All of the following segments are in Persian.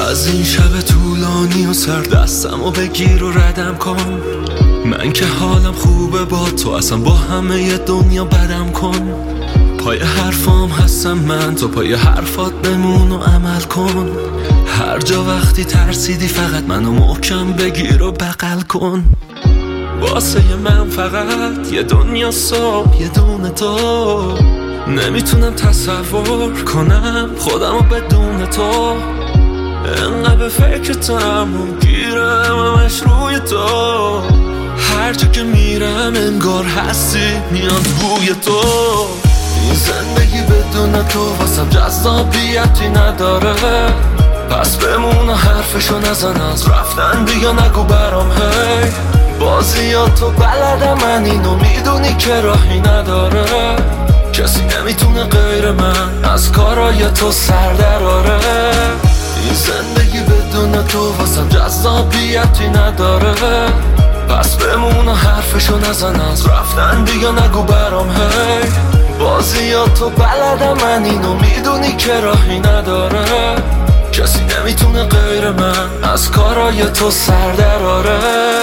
از این شب طولانی و سر دستمو بگیر و ردم کن. من که حالم خوبه با تو، اصلا با همه دنیا بدم کن. پای حرفام هستم من، تو پای حرفات بمون و عمل کن. هر جا وقتی ترسیدی فقط منو محکم بگیر و بغل کن. واسه من فقط یه دنیا صبح، یه دونه تو. نمیتونم تصور کنم خودمو بدون تو. انقدر به فکرتم و گیرم همش روی تو. هر جا که میرم انگار هستی، میاد بوی تو. این زندگی بدون تو واسم جذابیتی نداره. پس بمون و حرفشو نزن، از رفتن بیا نگو برام هی. بازیاتو بلدم من، اینو میدونی که راهی نداره. کسی نمیتونه غیر من از کارای تو سر دراره. این زندگی بدون تو واسم جذابیتی نداره. پس بمون و حرفشو نزن، از رفتن بیا نگو برام هی. بازیاتو بلدم من، اینو میدونی که راهی نداره. کسی نمیتونه غیر من از کارای تو سر دراره.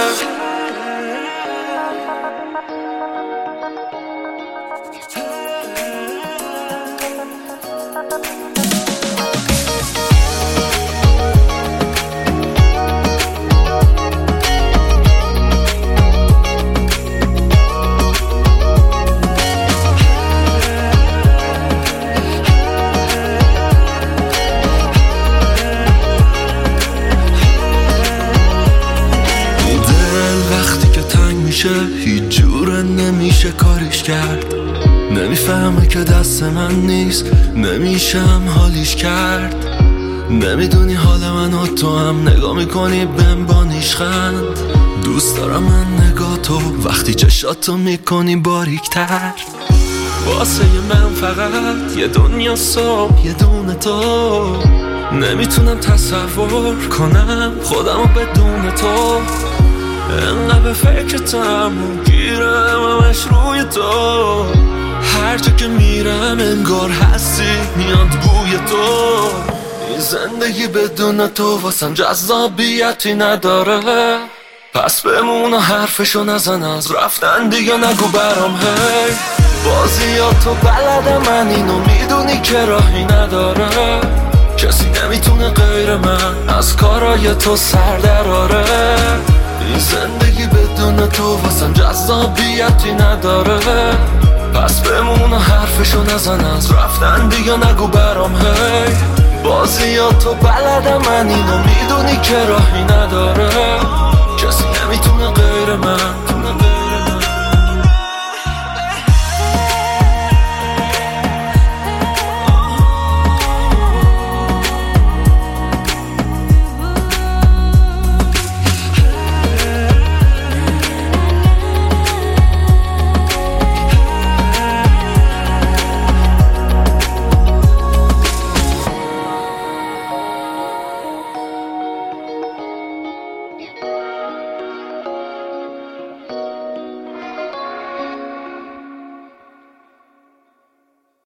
هیچ جوره نمیشه کاریش کرد. نمیفهمه که دست من نیست، نمیشم حالیش کرد. نمیدونی حال من و تو هم نگاه میکنی بهم با نیشخند. دوست دارم من نگاه تو وقتی چشاتو میکنی باریکتر. واسه من فقط یه دنیا صبح، یه دونه تو. نمیتونم تصور کنم خودمو بدون تو. انقدر به فکرتم و گیرم همش روی تو. هر جا که میرم انگار هستی، میاد بوی تو. این زندگی بدون تو واسم جذابیتی نداره. پس بمون و حرفشو نزن، از رفتن دیگه نگو برام هی. بازیاتو بلدم من، اینو میدونی که راهی نداره. کسی نمیتونه غیر من از کارای تو سر دراره. این زندگی بدون تو واسم جذابیتی نداره. پس بمون و حرفشو نزن، از رفتن دیگه نگو برام هی. بازیاتو بلدم من، اینو میدونی که راهی نداره. کسی نمیتونه غیر من